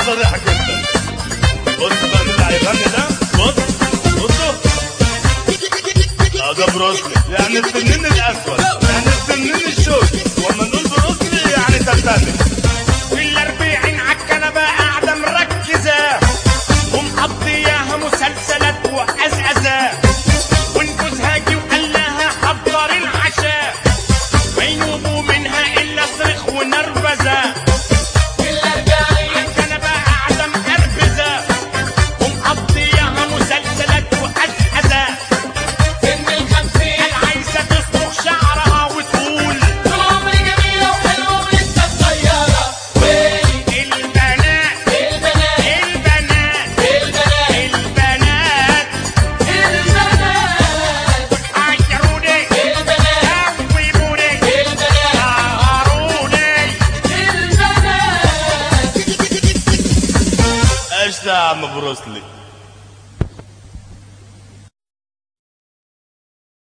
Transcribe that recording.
صريحة جدا. بص بقى مين اللي هيغني ده؟ بصوا ده بروسلي، يعني التنين الاسود، يعني التنين الشوكي، واما نقول بروسلي يعني تنتني. في الاربعين عالكنبة قاعدة مركزة ومقضياها مسلسلات وأزأزة، ونجوزها جه وقال لها حضر العشاء، ما ينوبوا منها إلا صريخ ونرفزة. في الاربعين عالكنبة قاعدة مقربزة ومقضياها مسلسلات وأزأزة. سن الخمسين عايزة تصبغ شعرها وتقول طول عمري جميلة وحلوة ولسه صغيرة. ويلي البنات البنات البنات البنات البنات البنات عيروني البنات قوموني البنات قهروني. البنات. ايش ده يا عم بروسلي؟